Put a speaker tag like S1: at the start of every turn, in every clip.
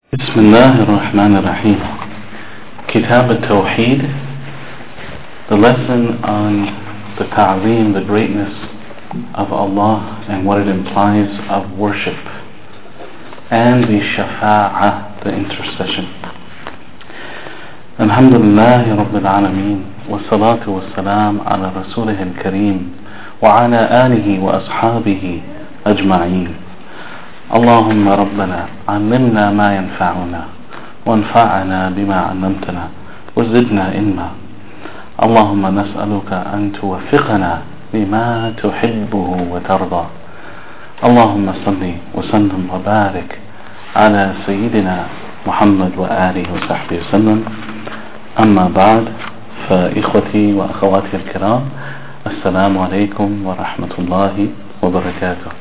S1: Bismillah ar-Rahman ar-Rahim. Kitab al-Tawheed, the lesson on the ta'zeem, the greatness of Allah and what it implies of worship, and the shafa'ah, the intercession. Alhamdulillah Rabbil Alameen, wa salatu wa salam ala rasulih al-kareem, wa ala alihi wa ashabihi ajma'een. اللهم ربنا علمنا ما ينفعنا وانفعنا بما علمتنا وزدنا علما. اللهم نسألك أن توفقنا لما تحبه وترضى. اللهم صل وسلم وبارك على سيدنا محمد وآله وصحبه وسلم. أما بعد، فإخوتي وأخواتي الكرام، السلام عليكم ورحمة الله وبركاته.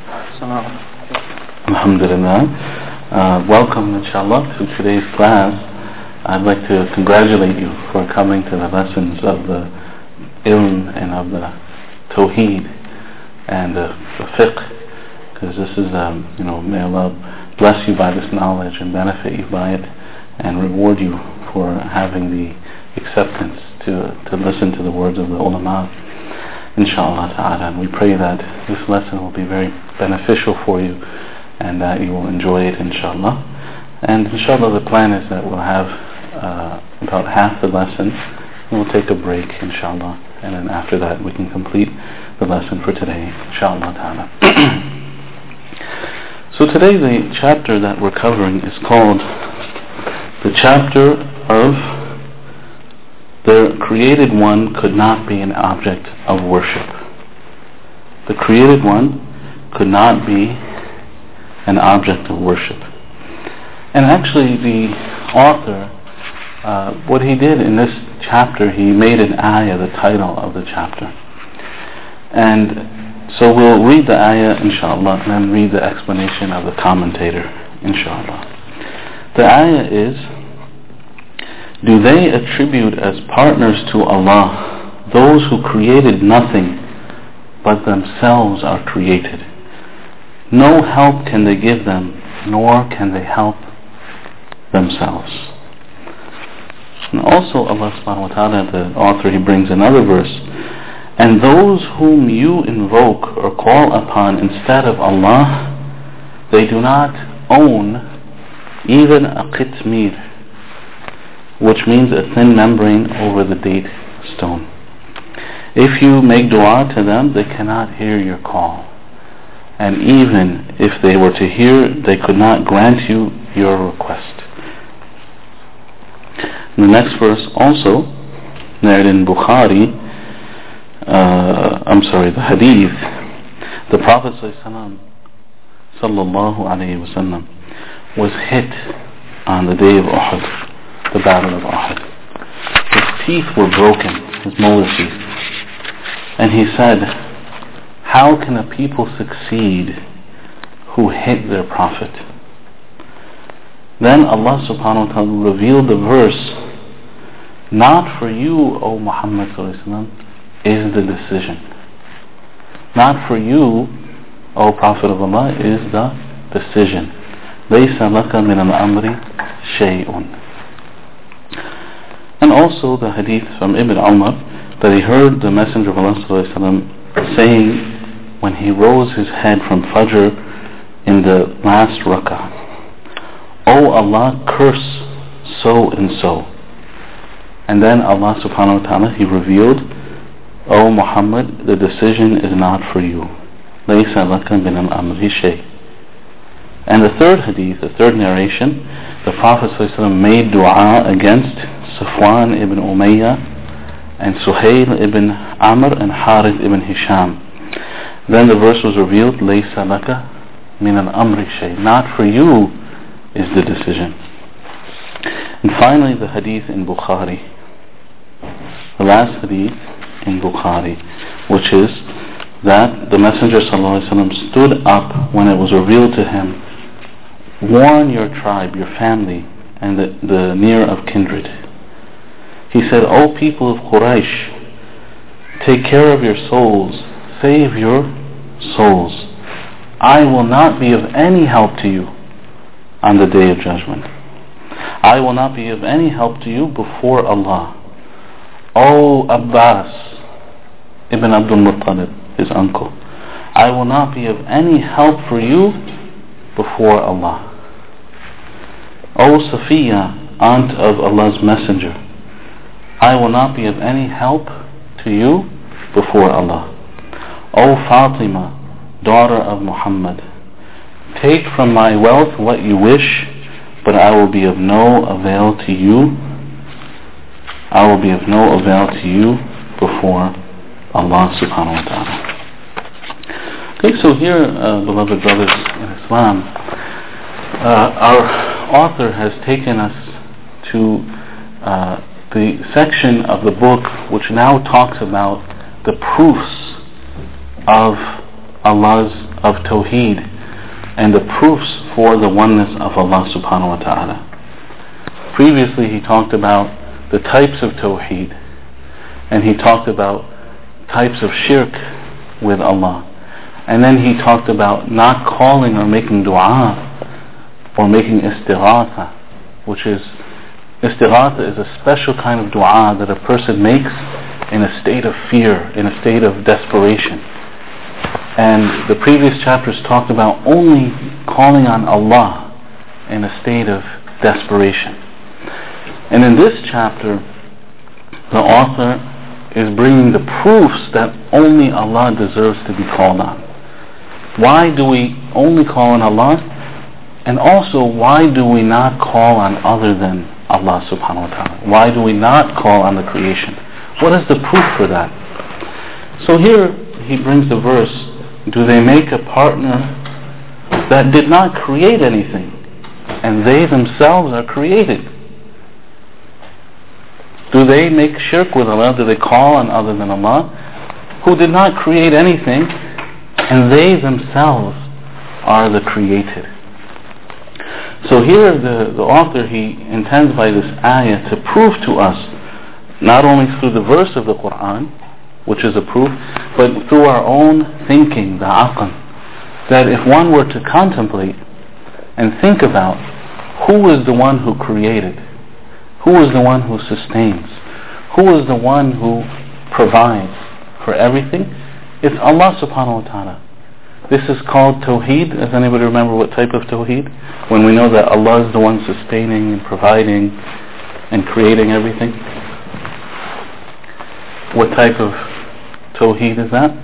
S1: Alhamdulillah. Welcome, inshallah, to today's class. I'd like to congratulate you for coming to the lessons of the ilm and of the tawheed and the fiqh, because this is, may Allah bless you by this knowledge and benefit you by it and reward you for having the acceptance to listen to the words of the ulama, inshallah ta'ala. And we pray that this lesson will be very beneficial for you and that you will enjoy it, inshallah. And inshallah, the plan is that we'll have about half the lesson, and we'll take a break, inshallah, and then after that we can complete the lesson for today, inshallah ta'ala. So today the chapter that we're covering is called the chapter of the created one could not be an object of worship. The created one could not be an object of worship. And actually the author, what he did in this chapter, he made an ayah the title of the chapter. And so we'll read the ayah, inshallah, and then read the explanation of the commentator, inshallah. The ayah is, do they attribute as partners to Allah those who created nothing but themselves are created? No help can they give them, nor can they help themselves. And also Allah subhanahu wa ta'ala, the author, he brings another verse. And those whom you invoke or call upon instead of Allah, they do not own even a qitmir, which means a thin membrane over the date stone. If you make dua to them, they cannot hear your call. And even if they were to hear, they could not grant you your request. In the next verse also, narrated in Bukhari, the hadith, the Prophet sallallahu alayhi wasallam was hit on the day of Uhud, the battle of Uhud. His teeth were broken, his molar teeth. And he said, how can a people succeed who hate their Prophet? Then Allah subhanahu wa ta'ala revealed the verse, not for you, O Muhammad sallallahu alaihi wasallam, is the decision. Not for you, O Prophet of Allah, is the decision. لَيْسَ لَكَ مِنَ الْأَمْرِ شَيْءٌ. And also the hadith from Ibn Umar, that he heard the Messenger of Allah sallallahu alaihi wasallam saying, when he rose his head from Fajr in the last rak'ah, O Allah, curse so and so. And then Allah subhanahu wa ta'ala, he revealed, O Muhammad, the decision is not for you. لَيْسَ لَكَ مِنَ الْأَمْرِ شَيْءٌ. And the third hadith, the third narration, the Prophet ﷺ made dua against Safwan ibn Umayyah and Suhail ibn Amr and Harith ibn Hisham. Then the verse was revealed, لَيْسَ لَكَ مِنَ الْأَمْرِ شَيْءٌ. Not for you is the decision. And finally the hadith in Bukhari, the last hadith in Bukhari, which is that the Messenger ﷺ stood up when it was revealed to him, warn your tribe, your family, and the near of kindred. He said, O people of Quraysh, take care of your souls, save your souls. I will not be of any help to you on the day of judgment. I will not be of any help to you before Allah. O Abbas ibn Abdul Muttalib, his uncle, I will not be of any help for you before Allah. O Safiya, aunt of Allah's Messenger, I will not be of any help to you before Allah. O Fatima, daughter of Muhammad, take from my wealth what you wish, but I will be of no avail to you. I will be of no avail to you before Allah subhanahu wa ta'ala. Okay, so here, beloved brothers in Islam, our author has taken us to the section of the book which now talks about the proofs of Tawheed and the proofs for the oneness of Allah subhanahu wa ta'ala. Previously he talked about the types of Tawheed, and he talked about types of shirk with Allah, and then he talked about not calling or making dua or making istighatha, which is, istighatha is a special kind of dua that a person makes in a state of fear, in a state of desperation. And the previous chapters talked about only calling on Allah in a state of desperation. And in this chapter, the author is bringing the proofs that only Allah deserves to be called on. Why do we only call on Allah? And also, why do we not call on other than Allah subhanahu wa ta'ala? Why do we not call on the creation? What is the proof for that? So here he brings the verse, do they make a partner that did not create anything, and they themselves are created? Do they make shirk with Allah? Do they call on other than Allah, who did not create anything, and they themselves are the created? So here the author, he intends by this ayah to prove to us, not only through the verse of the Quran, which is a proof, but through our own thinking, the aql, that if one were to contemplate and think about who is the one who created, who is the one who sustains, who is the one who provides for everything, it's Allah subhanahu wa ta'ala. This is called Tawheed. Does anybody remember what type of Tawheed? When we know that Allah is the one sustaining and providing and creating everything. What type of Tawheed is that?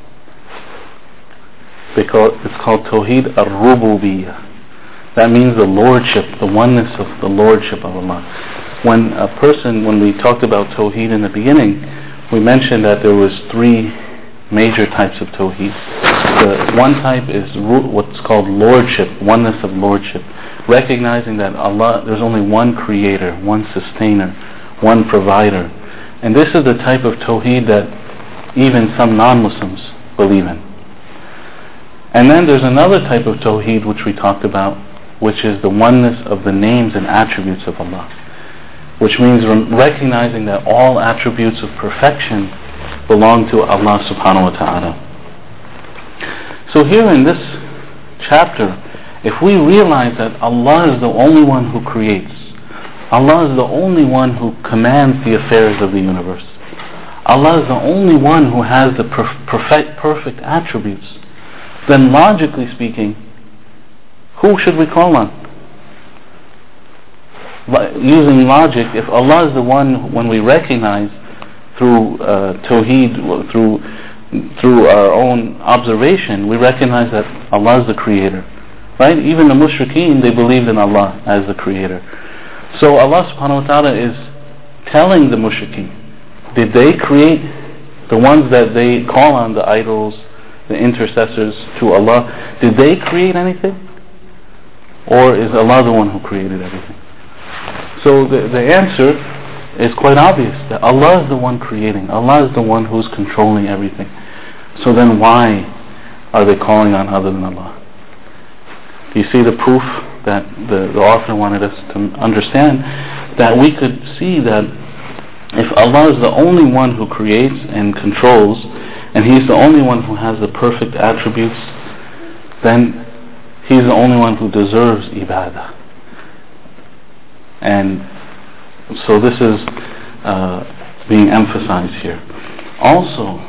S1: It's called Tawheed al-Rububiyyah. That means the lordship, the oneness of the lordship of Allah. When we talked about Tawheed in the beginning, we mentioned that there was three major types of Tawheed. The one type is what's called lordship, oneness of lordship, recognizing that Allah, there's only one creator, one sustainer, one provider. And this is the type of Tawheed that even some non-Muslims believe in. And then there's another type of Tawheed which we talked about, which is the oneness of the names and attributes of Allah, which means recognizing that all attributes of perfection belong to Allah subhanahu wa ta'ala. So here in this chapter, if we realize that Allah is the only one who creates, Allah is the only one who commands the affairs of the universe, Allah is the only one who has the perfect attributes, then logically speaking, who should we call on? Using logic, if Allah is the one, when we recognize through Tawheed, through our own observation, we recognize that Allah is the creator. Right? Even the mushrikeen, they believed in Allah as the creator. So Allah subhanahu wa ta'ala is telling the mushrikeen, did they create the ones that they call on, the idols, the intercessors to Allah, did they create anything? Or is Allah the one who created everything? So the answer is quite obvious, that Allah is the one creating. Allah is the one who's controlling everything. So then why are they calling on other than Allah? Do you see the proof that the author wanted us to understand? That we could see that if Allah is the only one who creates and controls, and He's the only one who has the perfect attributes, then He's the only one who deserves ibadah. And so this is being emphasized here. Also,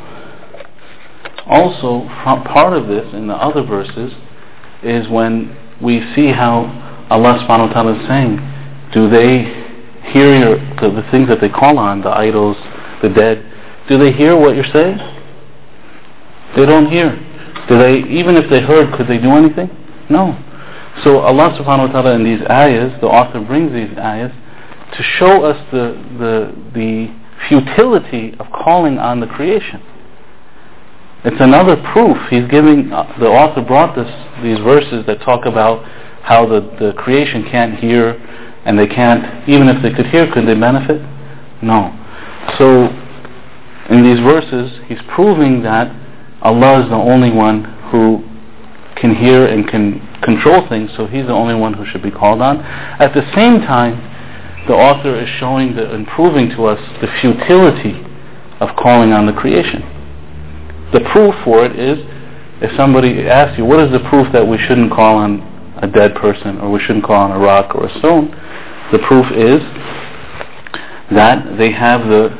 S1: part of this in the other verses is when we see how Allah subhanahu wa ta'ala is saying, do they hear the things that they call on, the idols, the dead, do they hear what you're saying? They don't hear. Even if they heard, could they do anything? No. So Allah subhanahu wa ta'ala in these ayahs, the author brings these ayahs to show us the futility of calling on the creation. It's another proof. The author brought these verses that talk about how the creation can't hear, and they can't, even if they could hear, could they benefit? No. So in these verses, he's proving that Allah is the only one who can hear and can control things, so he's the only one who should be called on. At the same time, the author is showing and proving to us the futility of calling on the creation. The proof for it is, if somebody asks you, what is the proof that we shouldn't call on a dead person, or we shouldn't call on a rock or a stone? The proof is that they have the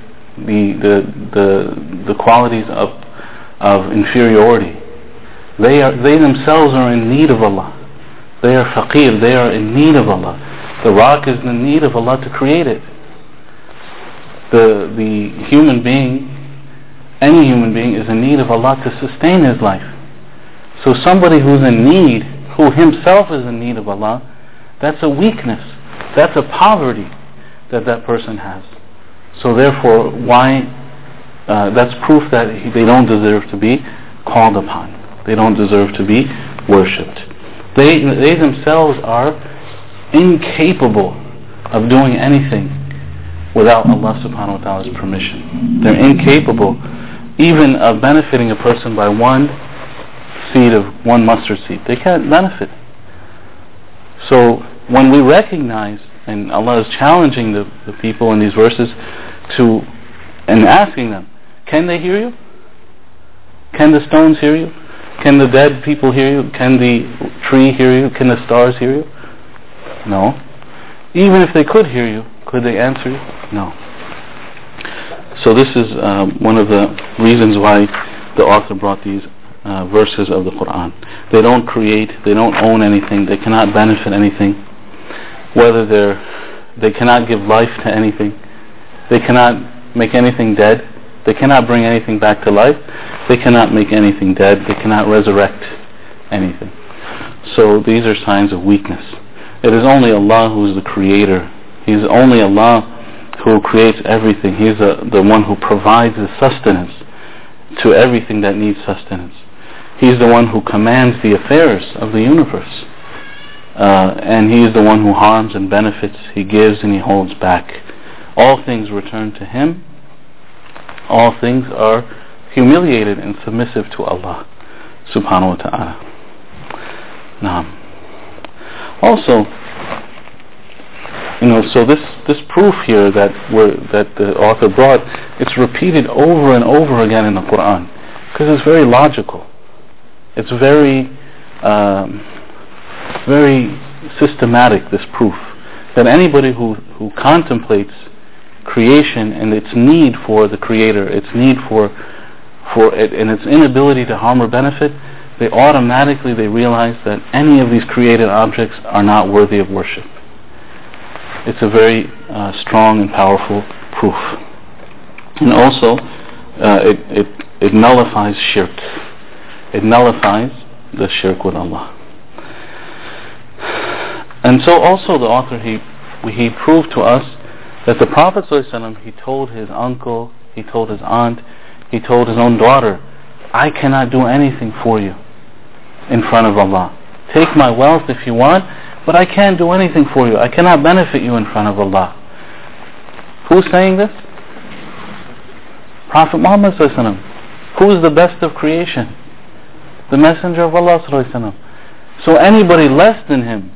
S1: qualities of inferiority. They themselves are in need of Allah. They are faqir, they are in need of Allah. The rock is in need of Allah to create it. The human being, any human being, is in need of Allah to sustain his life. So somebody who's in need, who himself is in need of Allah, that's a weakness, that's a poverty that person has. So therefore, that's proof that they don't deserve to be called upon. They don't deserve to be worshipped. They themselves are incapable of doing anything without Allah subhanahu wa ta'ala's permission. They're incapable even of benefiting a person by one mustard seed. They can't benefit. So when we recognize, and Allah is challenging the people in these verses and asking them, can they hear you? Can the stones hear you? Can the dead people hear you? Can the tree hear you? Can the stars hear you? No. Even if they could hear you, could they answer you? No. So this is one of the reasons why the author brought these verses of the Quran. They don't create, they don't own anything, they cannot benefit anything. They cannot give life to anything. They cannot make anything dead. They cannot bring anything back to life. They cannot make anything dead. They cannot resurrect anything. So these are signs of weakness. It is only Allah who is the creator. He's only Allah who creates everything. He's the one who provides the sustenance to everything that needs sustenance. He's the one who commands the affairs of the universe. And He is the one who harms and benefits. He gives and He holds back. All things return to Him. All things are humiliated and submissive to Allah subhanahu wa ta'ala. Now, also, so this proof here that the author brought, it's repeated over and over again in the Quran because it's very logical. It's very systematic, this proof, that anybody who contemplates creation and its need for the Creator, its need for it and its inability to harm or benefit, they realize that any of these created objects are not worthy of worship. It's a very strong and powerful proof. And also, it nullifies shirk. It nullifies the shirk with Allah. And so also the author, he proved to us that the Prophet ﷺ, he told his uncle, he told his aunt, he told his own daughter, I cannot do anything for you in front of Allah. Take my wealth if you want, but I can't do anything for you. I cannot benefit you in front of Allah. Who's saying this? Prophet Muhammad ﷺ. Who is the best of creation? The Messenger of Allah ﷺ. So anybody less than him,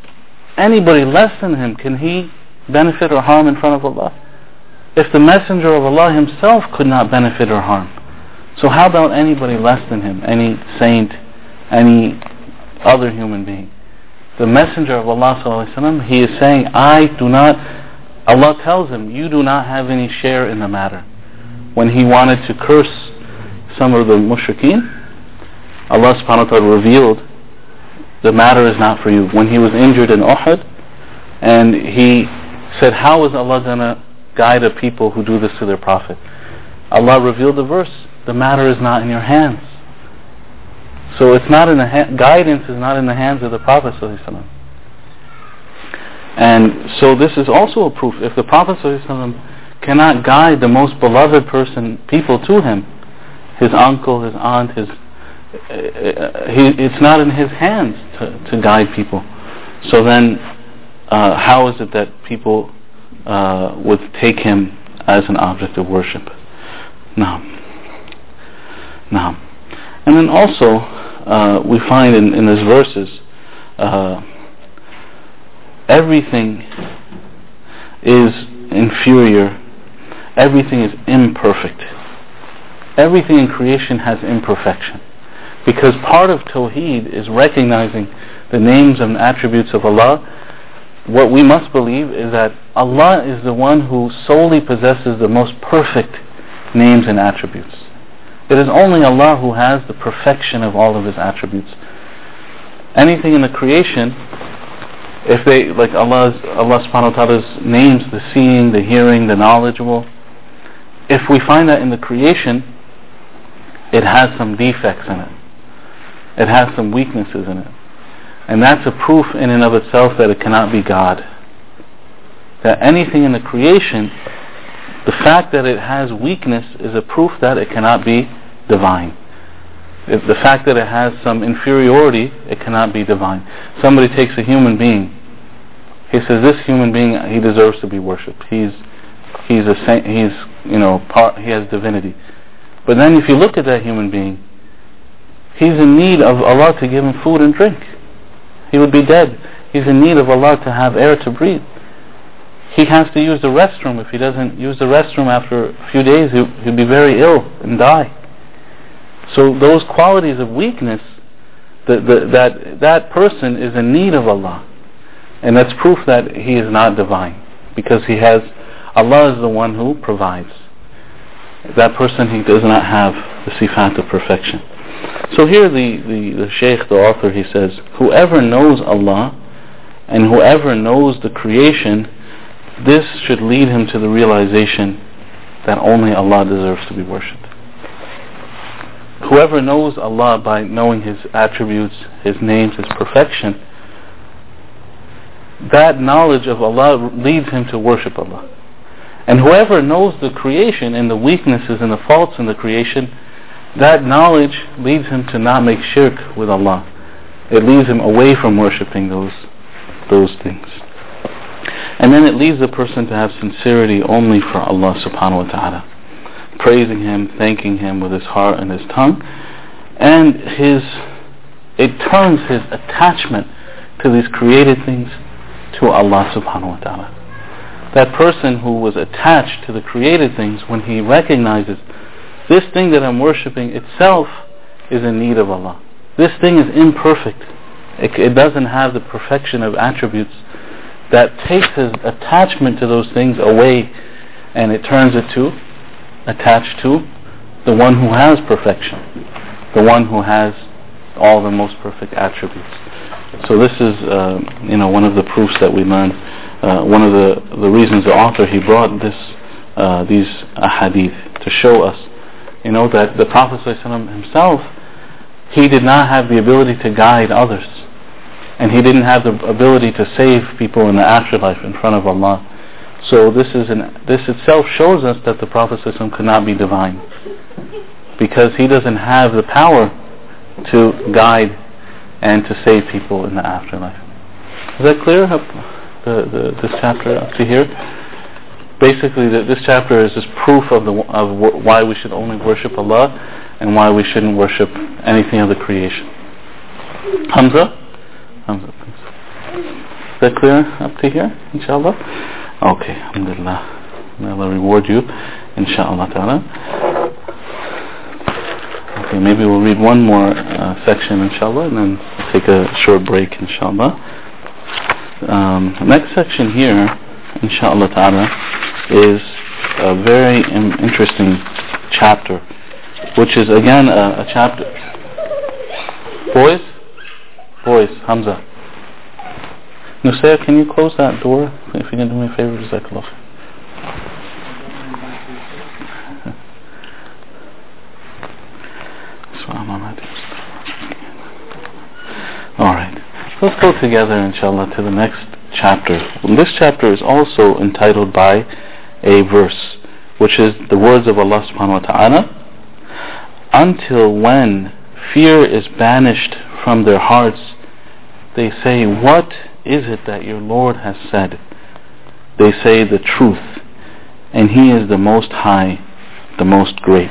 S1: can he benefit or harm in front of Allah? If the Messenger of Allah himself could not benefit or harm, so how about anybody less than him, any saint, any other human being? the Messenger of Allah sallallahu alaihi wasallam, he is saying, Allah tells him, you do not have any share in the matter. When he wanted to curse some of the mushrikeen, Allah subhanahu wa ta'ala revealed, the matter is not for you. When he was injured in Uhud, and he said, how is Allah going to guide a people who do this to their Prophet? Allah revealed the verse, the matter is not in your hands. So it's not in the guidance is not in the hands of the Prophet sallallahu alaihi wasallam. And so this is also a proof. If the Prophet sallallahu alaihi wasallam cannot guide the most beloved people to him, his uncle, his aunt, it's not in his hands to guide people. So then, how is it that people would take him as an object of worship? Now, and then also we find in these verses, everything is inferior, everything is imperfect. Everything in creation has imperfection. Because part of Tawheed is recognizing the names and attributes of Allah. What we must believe is that Allah is the one who solely possesses the most perfect names and attributes. It is only Allah who has the perfection of all of His attributes. Anything in the creation, if they, like Allah subhanahu wa ta'ala's names, the seeing, the hearing, the knowledgeable, if we find that in the creation, it has some defects in it. It has some weaknesses in it. And that's a proof in and of itself that it cannot be God. That anything in the creation, the fact that it has weakness is a proof that it cannot be divine. If the fact that it has some inferiority, it cannot be divine. Somebody takes a human being. He says, this human being, he deserves to be worshipped. He's a saint. He has divinity. But then if you look at that human being, he's in need of Allah to give him food and drink. He would be dead. He's in need of Allah to have air to breathe. He has to use the restroom. If he doesn't use the restroom after a few days, he'll be very ill and die. So those qualities of weakness, that person is in need of Allah. And that's proof that he is not divine. Because Allah is the one who provides. That person, he does not have the sifat of perfection. So here the Shaykh, the author, he says, whoever knows Allah and whoever knows the creation, this should lead him to the realization that only Allah deserves to be worshipped. Whoever knows Allah by knowing His attributes, His names, His perfection, that knowledge of Allah leads him to worship Allah. And whoever knows the creation and the weaknesses and the faults in the creation, that knowledge leads him to not make shirk with Allah. It leads him away from worshipping those things. And then it leads the person to have sincerity only for Allah subhanahu wa ta'ala, praising Him, thanking Him with his heart and his tongue, and it turns his attachment to these created things to Allah subhanahu wa ta'ala. That person who was attached to the created things, when he recognizes this thing that I'm worshipping itself is in need of Allah. This thing is imperfect. It doesn't have the perfection of attributes. That takes his attachment to those things away, and it turns it to attached to the one who has perfection, the one who has all the most perfect attributes. So this is one of the proofs that we learn. One of the reasons the author, he brought these ahadith to show us that the Prophet ﷺ himself, he did not have the ability to guide others, and he didn't have the ability to save people in the afterlife in front of Allah. So this itself shows us that the Prophet ﷺ could not be divine, because he doesn't have the power to guide and to save people in the afterlife. Is that clear? This chapter up to here. Basically, this chapter is just proof of why we should only worship Allah and why we shouldn't worship anything of the creation. Hamza, please. Is that clear up to here? Inshallah. Okay. Alhamdulillah. May Allah reward you. Inshallah ta'ala. Okay, maybe we'll read one more section, inshallah, and then take a short break, inshallah. Next section here, inshallah ta'ala, is a very interesting chapter, which is again a chapter. Boys, Hamza. Nusayr, can you close that door? If you can do me a favor, jazakallah. Alright, let's go together inshallah to the next chapter. This chapter is also entitled by a verse, which is the words of Allah subhanahu wa ta'ala. Until when fear is banished from their hearts, they say, what is it that your Lord has said? They say the truth, and He is the Most High, the Most Great.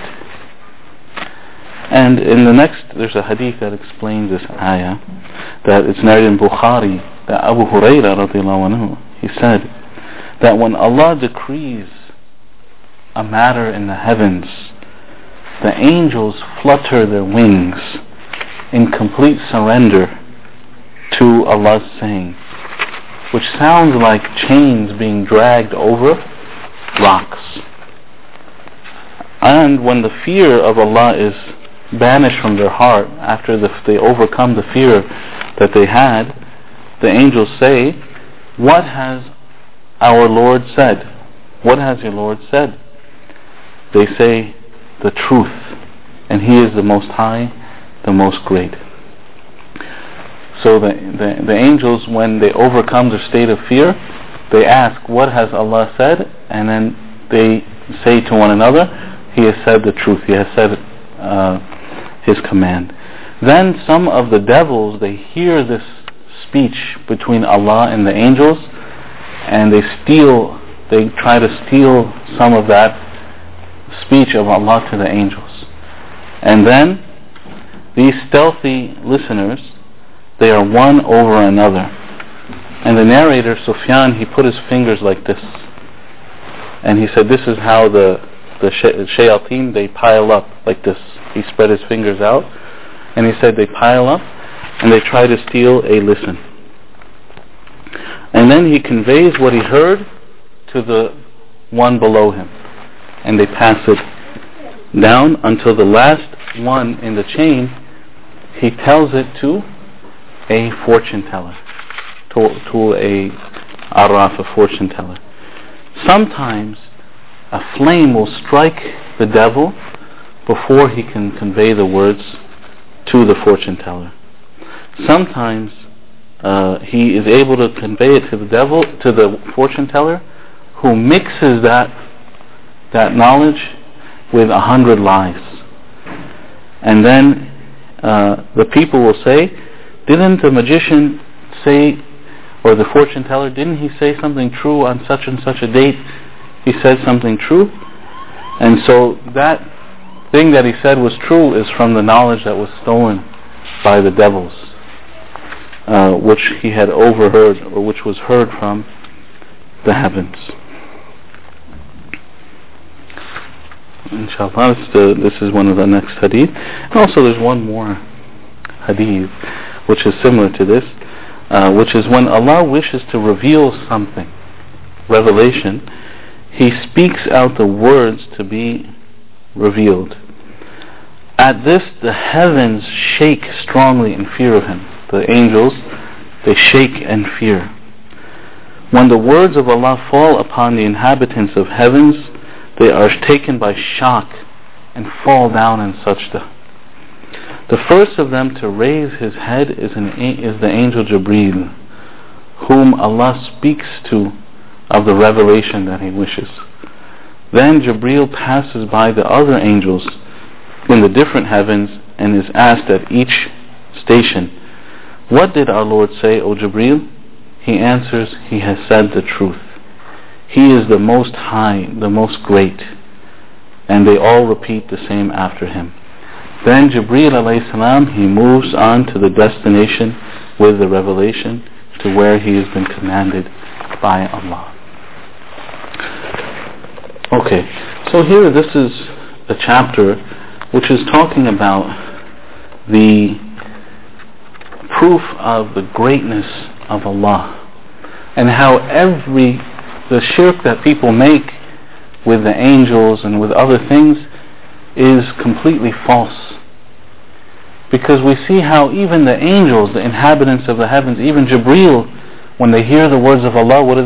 S1: And in the next, there's a hadith that explains this ayah, that it's narrated in Bukhari, that Abu Hurairah radiallahu anhu, he said that when Allah decrees a matter in the heavens, the angels flutter their wings in complete surrender to Allah's saying, which sounds like chains being dragged over rocks. And when the fear of Allah is banished from their heart, after they overcome the fear that they had, the angels say, what has our Lord said? What has your Lord said? They say the truth, and He is the Most High, the Most Great. So the angels, when they overcome their state of fear, they ask, what has Allah said? And then they say to one another, He has said the truth, He has said His command. Then some of the devils, they hear this speech between Allah and the angels, and they try to steal some of that speech of Allah to the angels. And then these stealthy listeners, they are one over another. And the narrator, Sufyan, he put his fingers like this, and he said, this is how the shayateen, they pile up like this. He spread his fingers out, and he said they pile up, and they try to steal a listen. And then he conveys what he heard to the one below him, and they pass it down until the last one in the chain, he tells it to a fortune teller, to a arraf, a fortune teller. Sometimes a flame will strike the devil before he can convey the words to the fortune teller. Sometimes he is able to convey it to the fortune teller, who mixes that knowledge with 100 lies. And then the people will say, didn't the magician say, or the fortune teller, didn't he say something true on such and such a date? He said something true. And so that thing that he said was true is from the knowledge that was stolen by the devils, which he had overheard, or which was heard from the heavens. Inshallah, this is one of the next hadith. And also there's one more hadith which is similar to this, which is when Allah wishes to reveal something, revelation, He speaks out the words to be revealed. At this, the heavens shake strongly in fear of Him. The angels, they shake in fear. When the words of Allah fall upon the inhabitants of heavens, they are taken by shock and fall down in sajda. The first of them to raise his head is the angel Jibreel, whom Allah speaks to of the revelation that He wishes. Then Jibreel passes by the other angels in the different heavens and is asked at each station, what did our Lord say, O Jibreel? He answers, He has said the truth. He is the Most High, the Most Great. And they all repeat the same after him. Then Jibreel alayhi salam, he moves on to the destination with the revelation to where he has been commanded by Allah. Okay, so here this is a chapter which is talking about the proof of the greatness of Allah. and how the shirk that people make with the angels and with other things is completely false. Because we see how even the angels, the inhabitants of the heavens, even Jibreel, when they hear the words of Allah, what do?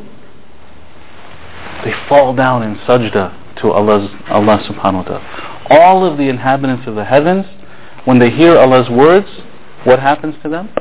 S1: They fall down in sajda to Allah subhanahu wa ta'ala. All of the inhabitants of the heavens, when they hear Allah's words, what happens to them?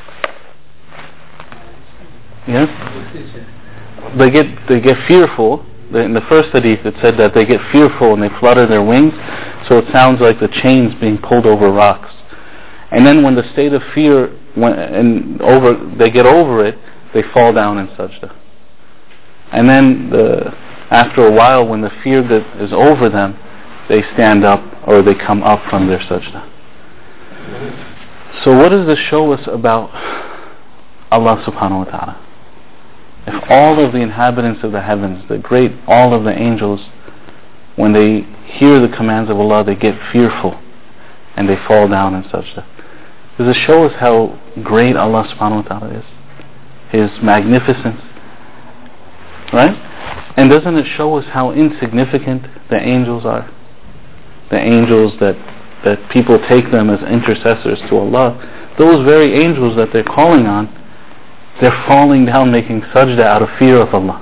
S1: Yes? They get fearful. In the first hadith it said that they get fearful and they flutter their wings, so it sounds like the chains being pulled over rocks. And then when the state of fear they get over it, they fall down in sajda. And then after a while, when the fear that is over them, they stand up or they come up from their sajda. So what does this show us about Allah subhanahu wa ta'ala? If all of the inhabitants of the heavens, all of the angels, when they hear the commands of Allah, they get fearful and they fall down in sajda. Does it show us how great Allah subhanahu wa ta'ala is? His magnificence. Right? And doesn't it show us how insignificant the angels are? The angels that people take them as intercessors to Allah. Those very angels that they're calling on, they're falling down making sajda out of fear of Allah.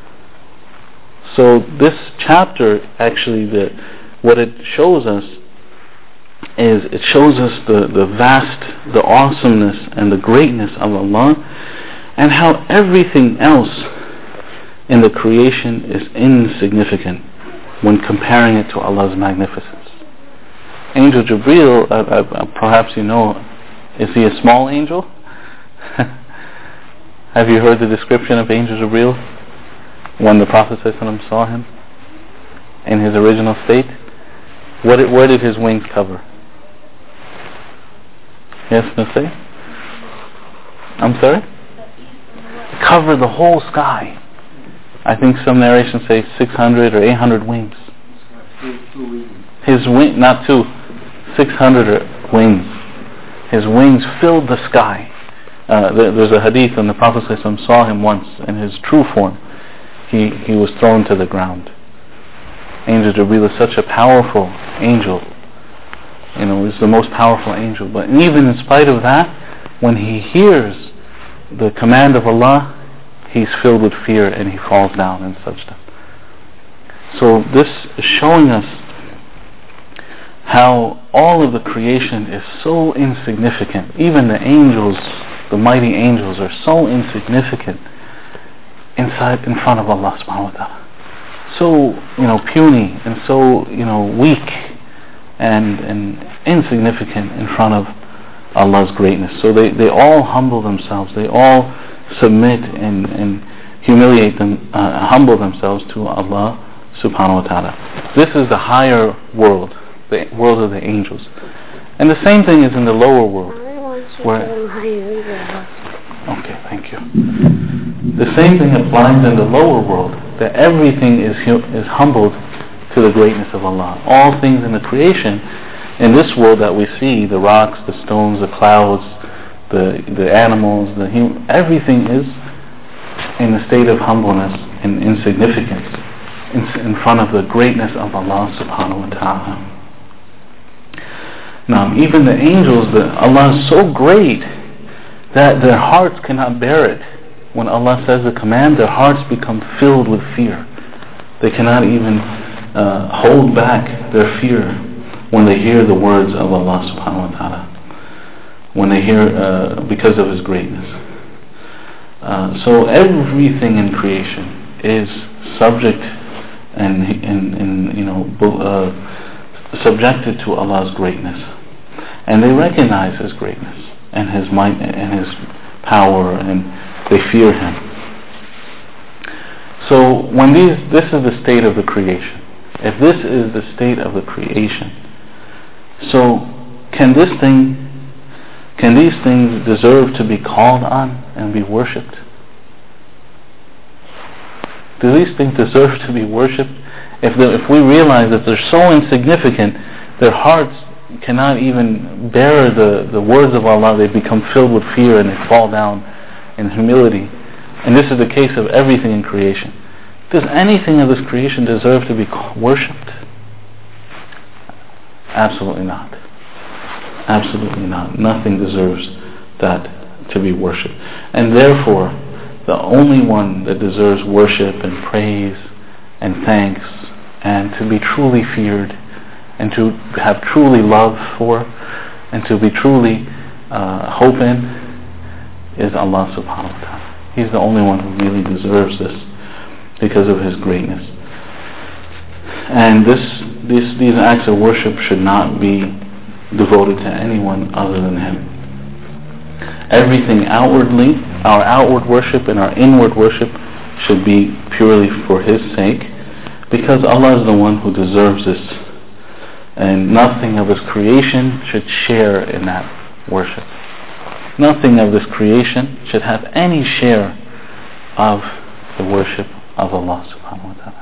S1: So this chapter, actually, what it shows us is it shows us the awesomeness and the greatness of Allah, and how everything else in the creation is insignificant when comparing it to Allah's magnificence. Angel Jibreel, perhaps you know, is he a small angel? Have you heard the description of Angel Jibreel when the Prophet ﷺ saw him in his original state? Where did his wings cover? Yes, Nasay? I'm sorry? Cover the whole sky. I think some narrations say 600 or 800 wings. His wing, not 600 wings. His wings filled the sky. There's a hadith when the Prophet ﷺ saw him once in his true form. He was thrown to the ground. Angel Jibreel is such a powerful angel. Is the most powerful angel. But even in spite of that, when he hears the command of Allah, he's filled with fear and he falls down in sajda. So this is showing us how all of the creation is so insignificant. Even the angels, the mighty angels, are so insignificant in front of Allah subhanahu wa ta'ala. So, puny and so, weak and insignificant in front of Allah's greatness. So they all humble themselves. They all submit and humble themselves to Allah subhanahu wa ta'ala. This is the higher world, the world of the angels. And the same thing is in the lower world. Okay, thank you. The same thing applies in the lower world, that everything is humbled to the greatness of Allah. All things in the creation, in this world that we see, the rocks, the stones, the clouds, the animals, everything is in a state of humbleness and insignificance in front of the greatness of Allah subhanahu wa ta'ala. Now, even the angels, Allah is so great that their hearts cannot bear it. When Allah says the command, their hearts become filled with fear. They cannot even hold back their fear when they hear the words of Allah subhanahu wa ta'ala. When they hear, because of His greatness. So everything in creation is subject subjected to Allah's greatness, and they recognize His greatness and His might and His power, and they fear Him. So when this is the state of the creation, if this is the state of the creation, so can these things deserve to be called on and be worshipped? Do these things deserve to be worshipped? If we realize that they're so insignificant, their hearts cannot even bear the words of Allah, they become filled with fear and they fall down in humility. And this is the case of everything in creation. Does anything of this creation deserve to be worshipped? Absolutely not. Absolutely not. Nothing deserves that to be worshipped. And therefore, the only one that deserves worship and praise and thanks and to be truly feared and to have truly love for and to be truly hope in is Allah subhanahu wa ta'ala. He's the only one who really deserves this because of His greatness. And these acts of worship should not be devoted to anyone other than Him. Everything outwardly, our outward worship and our inward worship should be purely for His sake, because Allah is the one who deserves this, and nothing of His creation should share in that worship. Nothing of this creation should have any share of the worship of Allah subhanahu wa ta'ala.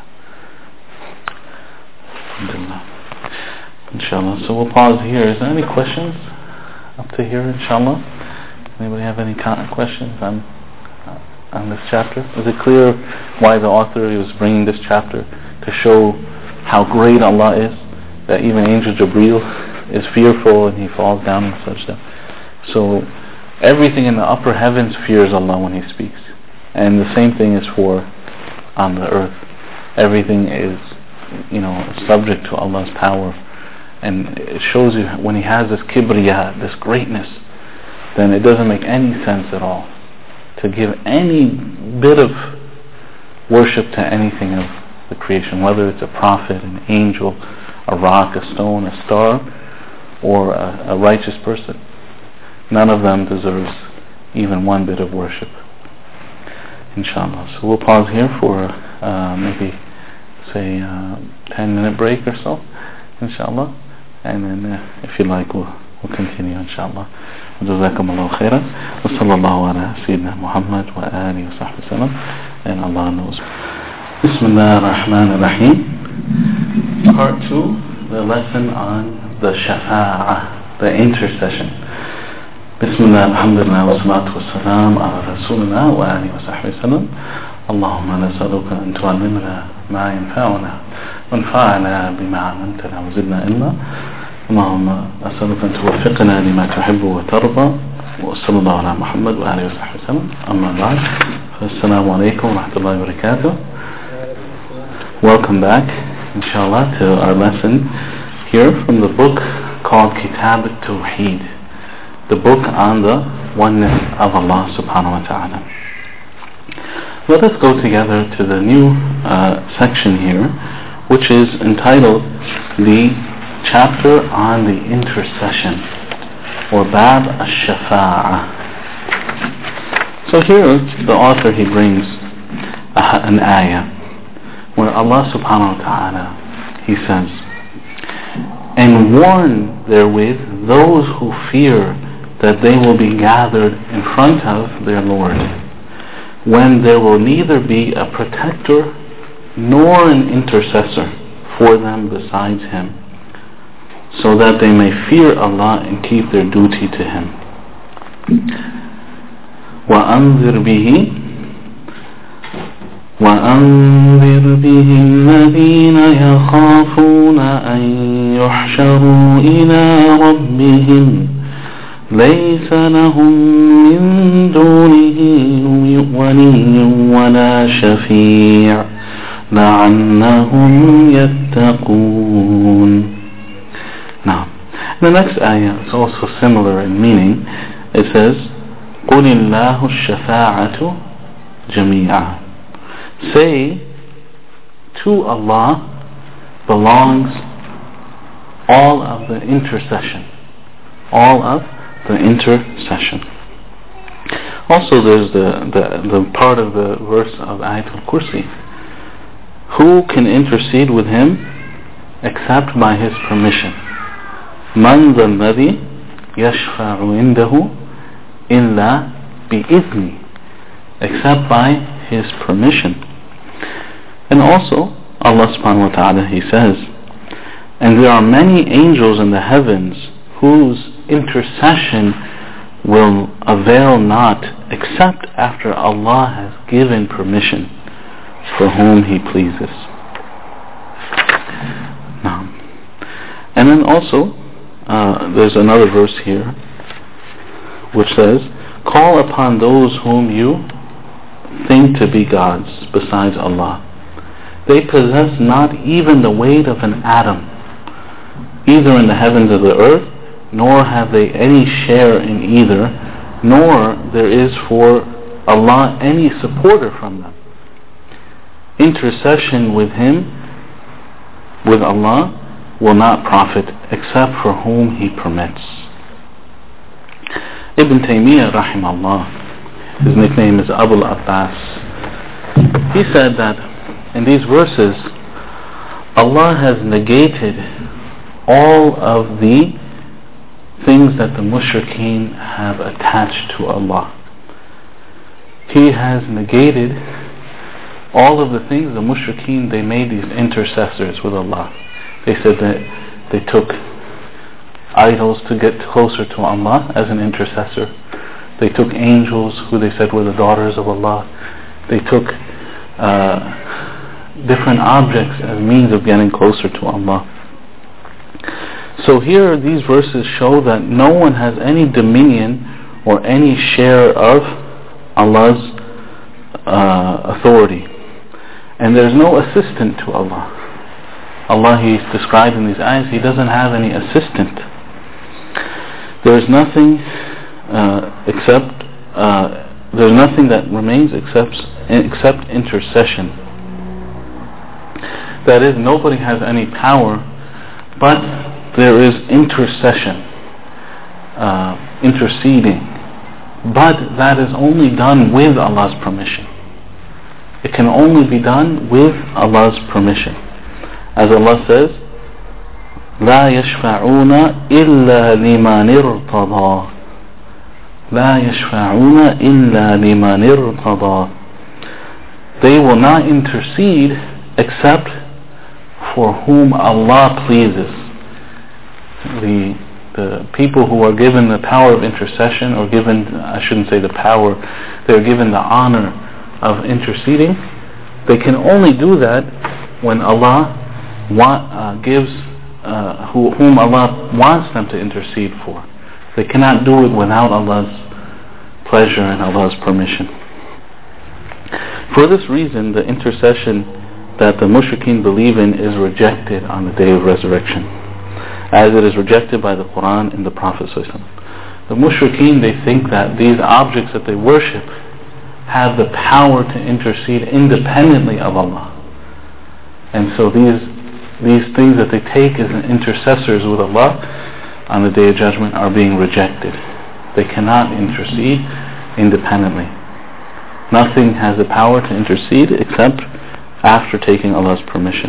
S1: Alhamdulillah. Inshallah. So we'll pause here. Is there any questions up to here, inshallah? Anybody have any questions on this chapter? Is it clear why the author was bringing this chapter to show how great Allah is, that even Angel Jibreel is fearful and he falls down and such that? So everything in the upper heavens fears Allah when He speaks, and the same thing is for on the earth. Everything is, subject to Allah's power, and it shows you when He has this kibriya, this greatness, then it doesn't make any sense at all to give any bit of worship to anything of the creation, whether it's a prophet, an angel, a rock, a stone, a star, or a righteous person. None of them deserves even one bit of worship. Inshallah. So we'll pause here for maybe say 10-minute break or so, inshallah, and then if you like we'll continue, inshallah. وجزاكم الله خيرا وصلى الله على سيدنا محمد وآله وصحبه وسلم, and Allah knows. Bismillah ar-Rahman ar-Rahim. Part 2, the lesson on the shafa'ah, the intercession. Bismillah, alhamdulillah, wa salatu wa salam ala rasulina wa alihi wa sahbihi sallam. Allahumma nas'aluka an tu'allimna ma yanfa'una wa anfa'na bima 'allamtana wa zidna ilma. اللهم أسألك أن توفقنا لما تحب وترضى وصلى الله على محمد وآله وصحبه وسلم. أما بعد, فالسلام عليكم ورحمة الله وبركاته. Welcome back, inshallah, to our lesson here from the book called Kitab al-Tawheed, the book on the oneness of Allah subhanahu wa ta'ala. Let us go together to the new section here, which is entitled the chapter on the intercession, or Bab al-Shafa'ah. So here the author he brings an ayah where Allah subhanahu wa ta'ala he says, and warn therewith those who fear that they will be gathered in front of their Lord, when there will neither be a protector nor an intercessor for them besides Him, so that they may fear Allah and keep their duty to Him. وَأَنذِرْ بِهِ الَّذِينَ يَخَافُونَ أَن يُحْشَرُوا إِلَى رَبِّهِمْ لَيْسَ لَهُم مِّن دُونِهِ وَلِيٌّ وَلَا شَفِيعٌ لَعَلَّهُمْ يَتَّقُونَ. Now, the next ayah is also similar in meaning. It says, قُلِ اللَّهُ الشَّفَاعَةُ جَمِيعًا. Say, to Allah belongs all of the intercession. All of the intercession. Also there's the part of the verse of Ayatul Kursi. Who can intercede with Him except by His permission? من ذا الذي يشفع عنده إلا بإذنه, except by His permission. And also Allah subhanahu wa ta'ala He says, and there are many angels in the heavens whose intercession will avail not except after Allah has given permission for whom He pleases. Now, and then also there's another verse here which says, call upon those whom you think to be gods besides Allah. They possess not even the weight of an atom, either in the heavens or the earth, nor have they any share in either, nor there is for Allah any supporter from them. Intercession with Him, with Allah, will not profit except for whom He permits. Ibn Taymiyyah rahimahullah, his nickname is Abul Abbas, he said that in these verses Allah has negated all of the things that the mushrikeen have attached to Allah. He has negated all of the things the mushrikeen, they made these intercessors with Allah. They said that they took idols to get closer to Allah as an intercessor. They took angels who they said were the daughters of Allah. They took different objects as means of getting closer to Allah. So here these verses show that no one has any dominion or any share of Allah's authority. And there's no assistant to Allah. Allah, He's described in these ayahs, He doesn't have any assistant. There is nothing there's nothing that remains except intercession. That is, nobody has any power, but there is intercession, interceding. But that is only done with Allah's permission. It can only be done with Allah's permission. As Allah says, لا يشفعون إلا لمن ارتضى لا يشفعون إلا لمن ارتضى. They will not intercede except for whom Allah pleases. The people who are given the power of intercession, or given, I shouldn't say the power, they're given the honor of interceding, they can only do that when Allah gives whom Allah wants them to intercede for. They cannot do it without Allah's pleasure and Allah's permission. For this reason, the intercession that the mushrikeen believe in is rejected on the day of resurrection, as it is rejected by the Quran and the Prophet ﷺ. The mushrikeen, they think that these objects that they worship have the power to intercede independently of Allah. And so these things that they take as intercessors with Allah on the Day of Judgment are being rejected. They cannot intercede independently. Nothing has the power to intercede except after taking Allah's permission.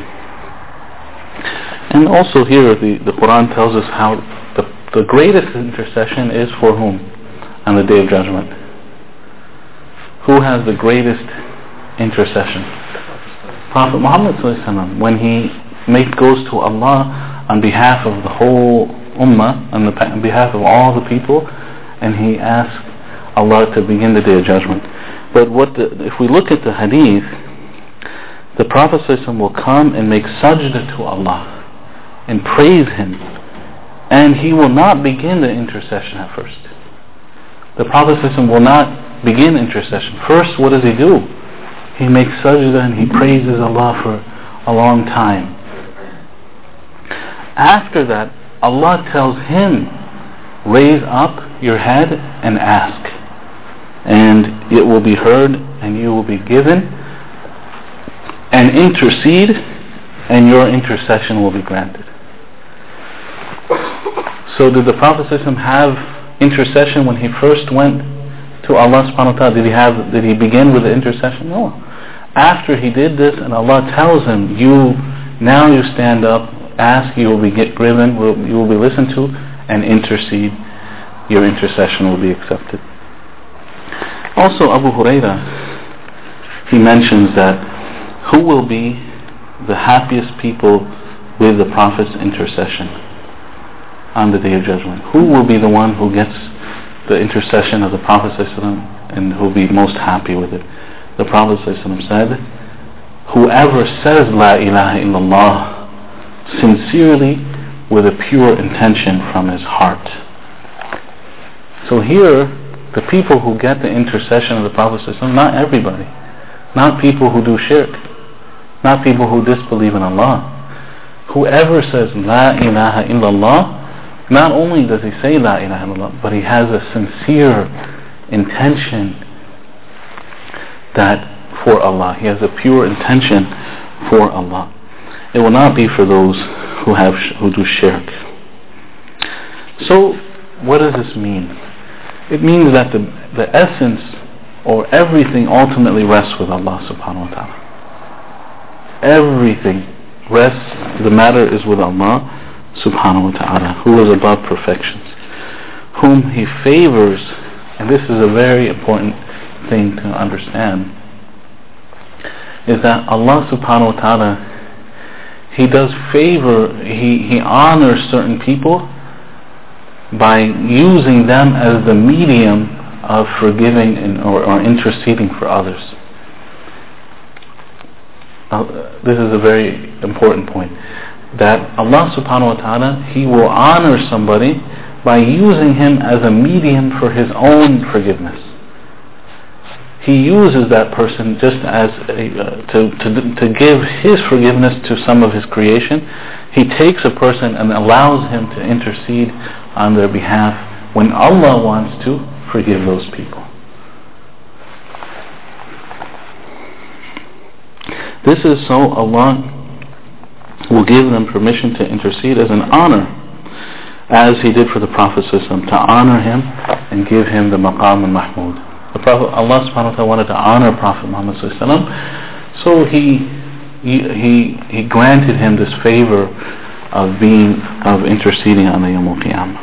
S1: And also here the Quran tells us how the greatest intercession is for whom on the Day of Judgment. Who has the greatest intercession? Prophet Muhammad ﷺ, when he goes to Allah on behalf of the whole ummah, on behalf of all the people, and he asks Allah to begin the Day of Judgment. But if we look at the hadith, the Prophet ﷺ will come and make sajda to Allah and praise Him, and he will not begin the intercession at first. The Prophet ﷺ will not begin intercession. First, what does he do? He makes sajda and he praises Allah for a long time. After that, Allah tells him, raise up your head and ask, and it will be heard and you will be given, and intercede and your intercession will be granted. So did the Prophet ﷺ have intercession when he first went to Allah subhanahu wa ta'ala? Did he begin with the intercession? No. After he did this and Allah tells him, now you stand up, ask, you will be given, you will be listened to, and intercede, your intercession will be accepted. Also Abu Hurairah, he mentions that who will be the happiest people with the Prophet's intercession on the Day of Judgment? Who will be the one who gets the intercession of the Prophet ﷺ and who will be most happy with it. The Prophet ﷺ said, whoever says La ilaha illallah sincerely with a pure intention from his heart. So here, the people who get the intercession of the Prophet ﷺ, not everybody, not people who do shirk, not people who disbelieve in Allah. Whoever says La ilaha illallah, not only does he say La ilaha illallah, but he has a sincere intention that for Allah. He has a pure intention for Allah. It will not be for those who do shirk. So, what does this mean? It means that the essence or everything ultimately rests with Allah subhanahu wa ta'ala. Everything rests, the matter is with Allah subhanahu wa ta'ala, who is above perfections, whom He favors. And this is a very important thing to understand, is that Allah subhanahu wa ta'ala, He does favor, He honors certain people by using them as the medium of forgiving or interceding for others. This is a very important point, that Allah subhanahu wa ta'ala, He will honor somebody by using him as a medium for His own forgiveness. He uses that person just as to give His forgiveness to some of His creation. He takes a person and allows him to intercede on their behalf when Allah wants to forgive those people. This is so Allah will give them permission to intercede as an honor, as He did for the Prophet ﷺ, to honor him and give him the maqam al-mahmud. The Prophet, Allah subhanahu wa ta'ala wanted to honor Prophet Muhammad ﷺ, so He granted him this favor of interceding on the Yawm al-Qiyamah.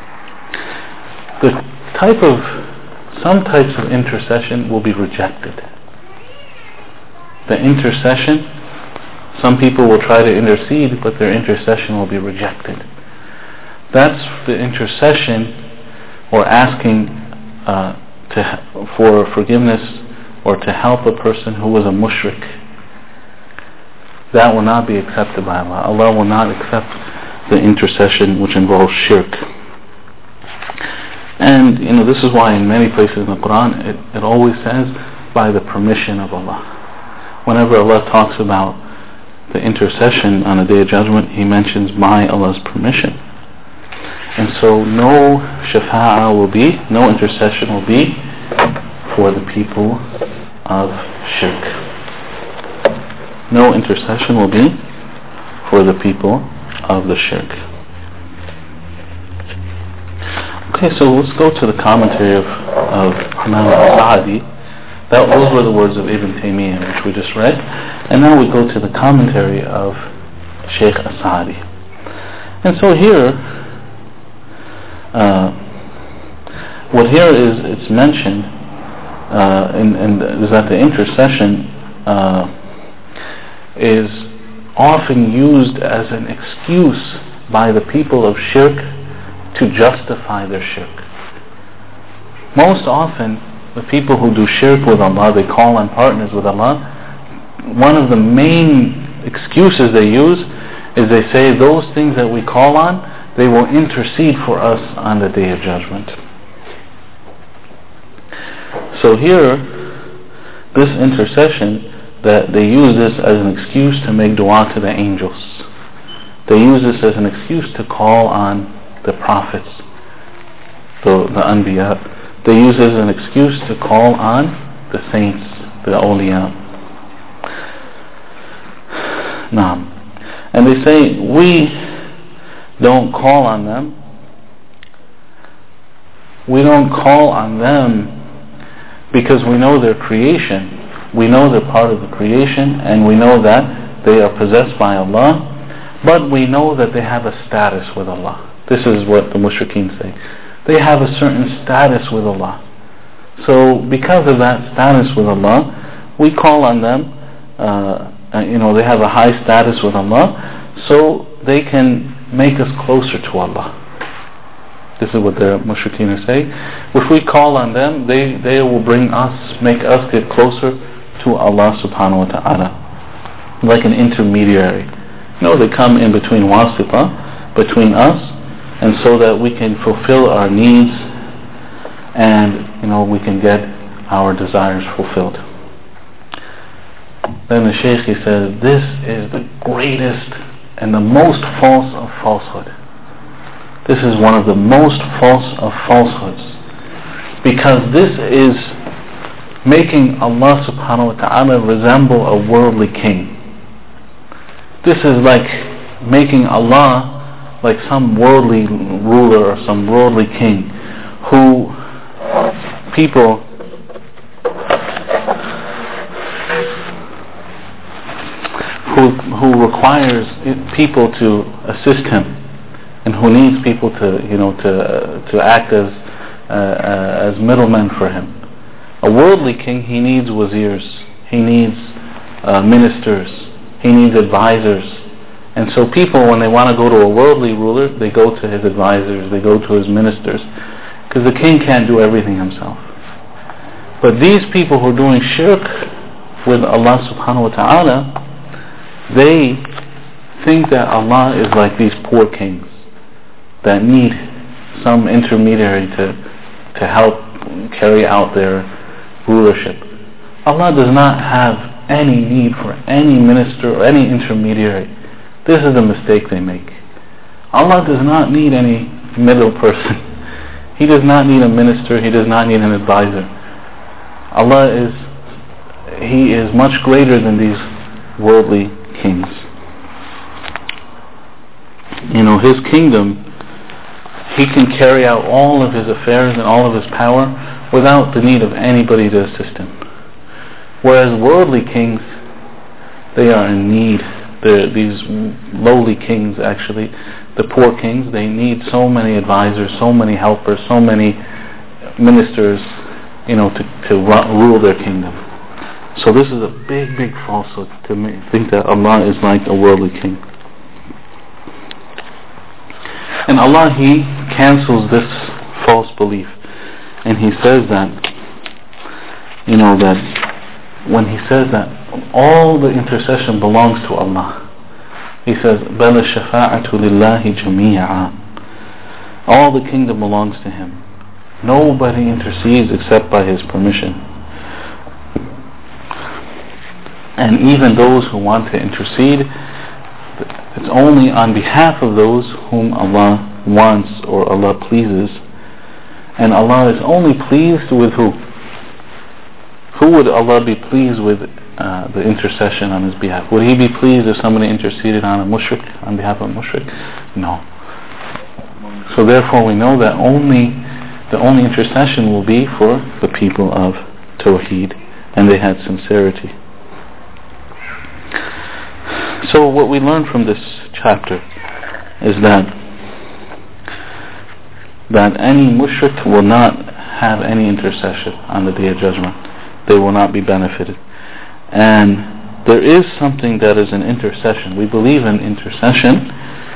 S1: Some types of intercession will be rejected. The intercession, some people will try to intercede, but their intercession will be rejected. That's the intercession or asking for forgiveness or to help a person who was a mushrik. That will not be accepted by Allah. Allah will not accept the intercession which involves shirk. And this is why in many places in the Quran it always says by the permission of Allah. Whenever Allah talks about the intercession on the Day of Judgment, He mentions by Allah's permission. And so no shafa'ah will be, no intercession will be for the people of shirk. No intercession will be for the people of the shirk. Okay, so let's go to the commentary of Imam al-Sa'di. Those were the words of Ibn Taymiyyah, which we just read. And now we go to the commentary of Shaykh As-Sa'di. And so here, what here it's mentioned, is that the intercession is often used as an excuse by the people of shirk to justify their shirk. Most often, the people who do shirk with Allah, they call on partners with Allah, one of the main excuses they use is they say those things that we call on, they will intercede for us on the Day of Judgment. So here, this intercession, that they use this as an excuse to make dua to the angels. They use this as an excuse to call on the prophets, the Anbiya. They use it as an excuse to call on the saints, the awliya. Naam. And they say, we don't call on them. We don't call on them because we know their creation. We know they're part of the creation, and we know that they are possessed by Allah, but we know that they have a status with Allah. This is what the mushrikeen say. They have a certain status with Allah. So because of that status with Allah, we call on them, they have a high status with Allah, so they can make us closer to Allah. This is what the mushrikeen are saying. If we call on them, they will make us get closer to Allah subhanahu wa ta'ala, like an intermediary. They come in between wasita, between us, and so that we can fulfill our needs and we can get our desires fulfilled. Then the Shaykh, he says, this is the greatest and the most false of falsehood. This is one of the most false of falsehoods, because this is making Allah subhanahu wa ta'ala resemble a worldly king. This is like making Allah like some worldly ruler or some worldly king who requires people to assist him, and who needs people to act as middlemen for him. A worldly king, he needs wazirs, he needs ministers, he needs advisors. And so people, when they want to go to a worldly ruler, they go to his advisors, they go to his ministers, because the king can't do everything himself. But these people who are doing shirk with Allah subhanahu wa ta'ala, they think that Allah is like these poor kings that need some intermediary to help carry out their rulership. Allah does not have any need for any minister or any intermediary. This is the mistake they make. Allah does not need any middle person. He does not need a minister. He does not need an advisor. He is much greater than these worldly kings. His kingdom, he can carry out all of his affairs and all of his power without the need of anybody to assist him. Whereas worldly kings, they are in need. These lowly kings, actually, the poor kings, they need so many advisors, so many helpers, so many ministers, to rule their kingdom. So this is a big, big falsehood to think that Allah is like a worldly king. And Allah, He cancels this false belief, and He says that, that when He says that all the intercession belongs to Allah, He says, بَلَ الشَّفَاعَةُ لِلَّهِ جَمِيعًا. All the kingdom belongs to Him. Nobody intercedes except by His permission. And even those who want to intercede, it's only on behalf of those whom Allah wants or Allah pleases. And Allah is only pleased with who? Who would Allah be pleased with the intercession on His behalf? Would He be pleased if somebody interceded on a mushrik, on behalf of a mushrik? No. So therefore we know that the only intercession will be for the people of Tawheed, and they had sincerity. So what we learn from this chapter is that any mushrik will not have any intercession on the Day of Judgment. They will not be benefited. And there is something that is an intercession. We believe in intercession.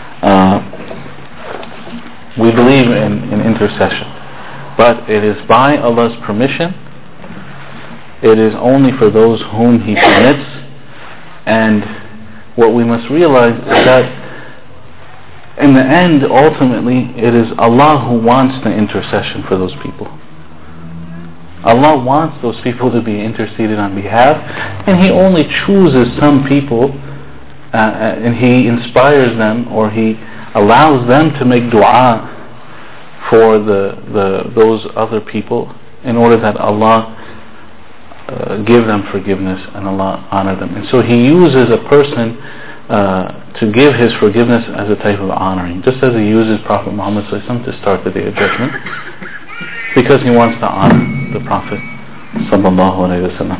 S1: We believe in intercession. But it is by Allah's permission. It is only for those whom He permits. And what we must realize is that in the end, ultimately, it is Allah who wants the intercession for those people. Allah wants those people to be interceded on behalf, and He only chooses some people, and He inspires them, or He allows them to make dua for those other people, in order that Allah give them forgiveness and Allah honor them. And so He uses a person to give His forgiveness as a type of honoring, just as He uses Prophet Muhammad ﷺ to start the Day of Judgment, because He wants to honor the Prophet sallallahu alaihi wasallam.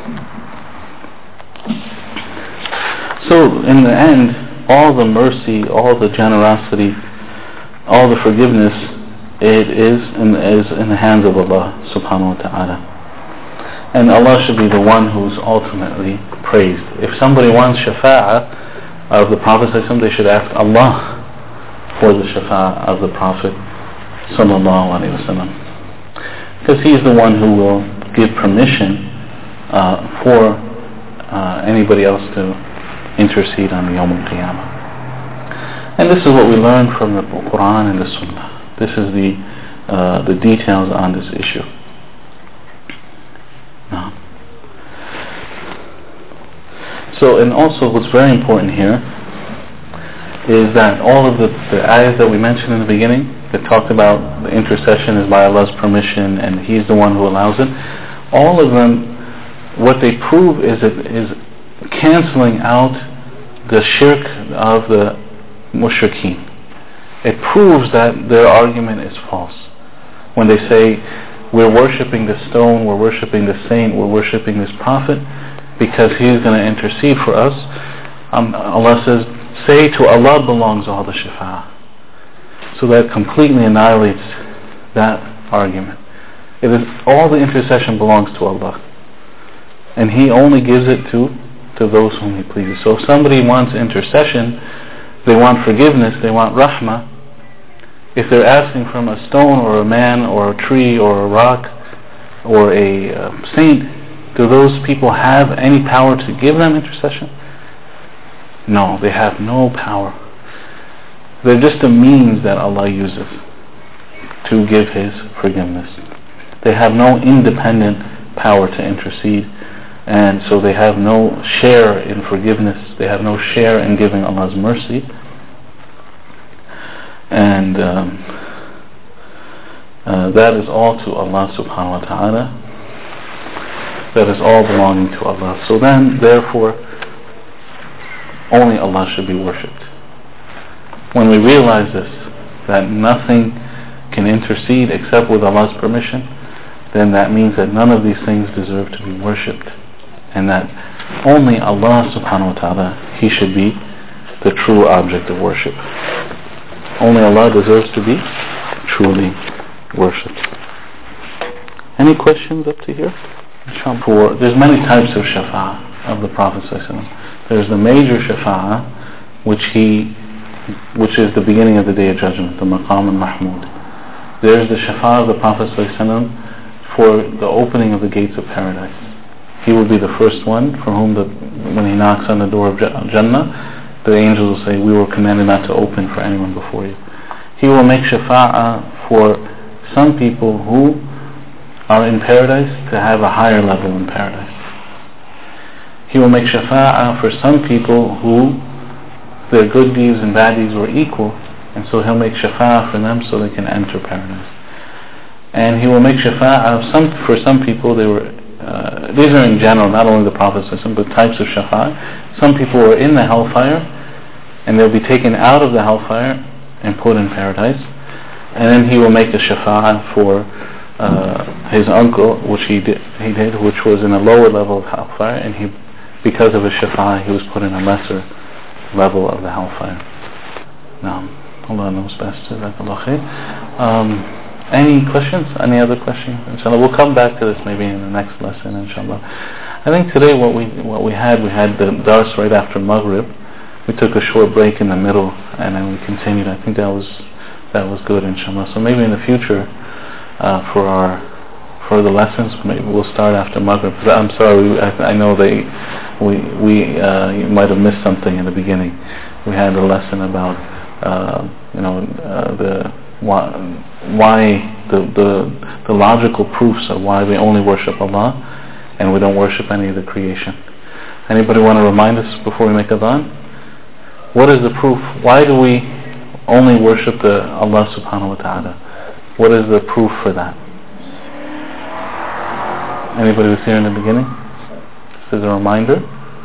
S1: So in the end, all the mercy, all the generosity, all the forgiveness, it is in the hands of Allah subhanahu wa ta'ala. And Allah should be the one who's ultimately praised. If somebody wants shafa'ah of the Prophet ﷺ, they should ask Allah for the shafa'ah of the Prophet sallallahu alayhi wa sallam, because he is the one who will give permission for anybody else to intercede on the Yawm al-Qiyamah. And this is what we learn from the Quran and the Sunnah. This is the details on this issue. No. So, and also what's very important here is that all of the ayahs that we mentioned in the beginning that talked about the intercession is by Allah's permission and He's the one who allows it, all of them, what they prove is cancelling out the shirk of the mushrikeen. It proves that their argument is false. When they say, we're worshipping the stone, we're worshipping the saint, we're worshipping this prophet, because he is going to intercede for us, Allah says, say to Allah belongs all the shafa'ah. So that completely annihilates that argument. It is all the intercession belongs to Allah, and He only gives it to those whom He pleases. So if somebody wants intercession, they want forgiveness, they want rahmah, if they're asking from a stone or a man or a tree or a rock or a saint, do those people have any power to give them intercession? No, they have no power. They're just a means that Allah uses to give His forgiveness. They have no independent power to intercede, and so they have no share in forgiveness. They have no share in giving Allah's mercy. And that is all to Allah subhanahu wa ta'ala. That is all belonging to Allah. So then, therefore, only Allah should be worshipped. When we realize this, that nothing can intercede except with Allah's permission, then that means that none of these things deserve to be worshipped, and that only Allah subhanahu wa ta'ala, He should be the true object of worship. Only Allah deserves to be truly worshipped. Any questions up to here? There's many types of shafa'ah of the Prophet ﷺ. There's the major shafa'ah, which is the beginning of the Day of Judgment, the Maqam al-Mahmud. There's the shafa'ah of the Prophet ﷺ for the opening of the gates of paradise. He will be the first one for whom when he knocks on the door of Jannah, the angels will say, we were commanded not to open for anyone before you. He will make shafa'ah for some people who are in paradise to have a higher level in paradise. He will make shafa'ah for some people who their good deeds and bad deeds were equal, and so He'll make shafa'ah for them so they can enter paradise. And He will make shafa'ah for some people. These are in general, not only the Prophet but types of shafa'ah. Some people are in the hellfire, and they'll be taken out of the hellfire and put in paradise. And then He will make a shafa'ah for his uncle, which he did, which was in a lower level of hellfire, and because of his shafa'ah, he was put in a lesser level of the hellfire. Now, Allah knows best. Any questions? Any other questions? Inshallah, we'll come back to this maybe in the next lesson. Inshallah. I think today what we had the dars right after Maghrib. We took a short break in the middle, and then we continued. I think that was good. Inshallah. So maybe in the future, for the lessons, maybe we'll start after Maghrib. I'm sorry, I know you might have missed something in the beginning. We had a lesson about the logical proofs of why we only worship Allah and we don't worship any of the creation. Anybody want to remind us before we make adhan? What is the proof? Why do we only worship Allah subhanahu wa ta'ala? What is the proof for that? Anybody was here in the beginning? This is a reminder.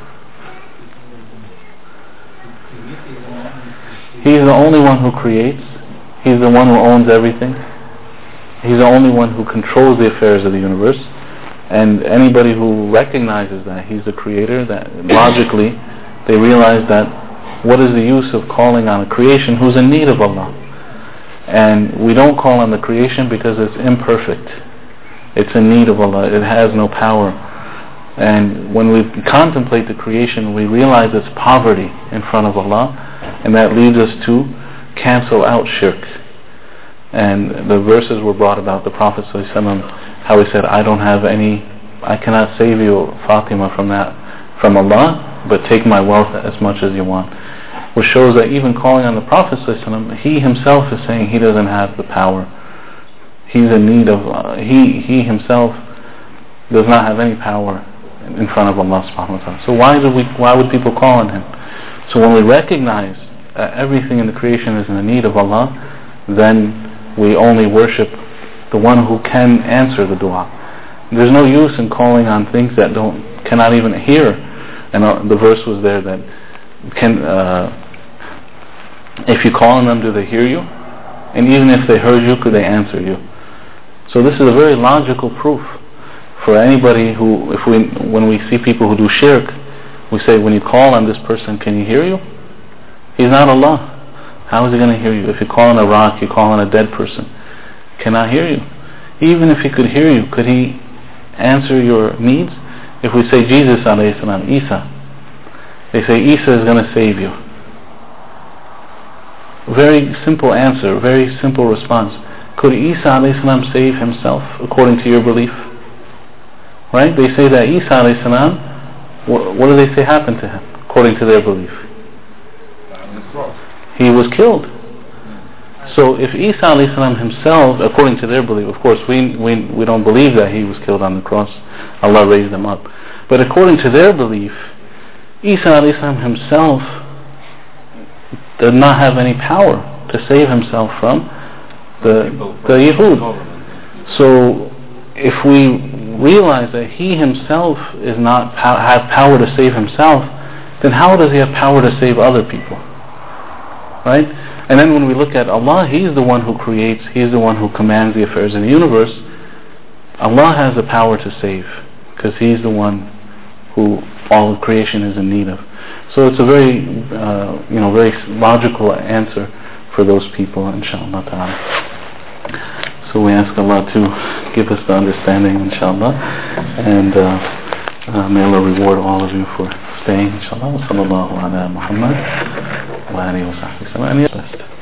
S1: He's the only one who creates. He's the one who owns everything. He's the only one who controls the affairs of the universe. And anybody who recognizes that He's the creator, that logically they realize that what is the use of calling on a creation who's in need of Allah? And we don't call on the creation because it's imperfect. It's in need of Allah. It has no power. And when we contemplate the creation, we realize its poverty in front of Allah, and that leads us to cancel out shirk. And the verses were brought about the Prophet ﷺ, how he said, I cannot save you, Fatima, from Allah, but take my wealth as much as you want. Which shows that even calling on the Prophet ﷺ, he himself is saying he doesn't have the power. He's in need of, he himself does not have any power in front of Allah subhanahu wa ta'ala. So why would people call on him? So when we recognize that everything in the creation is in the need of Allah, then we only worship the one who can answer the dua. There's no use in calling on things that cannot even hear. And the verse was there that if you call on them, do they hear you? And even if they heard you, could they answer you? So this is a very logical proof for anybody who, when we see people who do shirk, we say, when you call on this person, can he hear you? He's not Allah. How is he going to hear you? If you call on a rock, you call on a dead person, cannot hear you. Even if he could hear you, could he answer your needs? If we say Jesus alayhi salam, Isa, they say Isa is going to save you. Very simple answer, very simple response. Could Isa alayhi salam save himself according to your belief? Right? They say that Isa alayhi salam, what do they say happened to him according to their belief? He was killed. So if Isa alayhi salam himself, according to their belief, of course we don't believe that he was killed on the cross, Allah raised him up, but according to their belief, Isa alayhi salam himself did not have any power to save himself from the Yahud. So if we realize that he himself is not have power to save himself, then how does he have power to save other people? Right? And then when we look at Allah, He's the one who creates, He's the one who commands the affairs in the universe. Allah has the power to save, because He's the one who all of creation is in need of. So it's a very, very logical answer for those people, inshaAllah ta'ala. So we ask Allah to give us the understanding, inshaAllah, and may Allah reward all of you for staying, inshaAllah. Wa sallallahu ala Muhammad wa alihi wa sahbihi.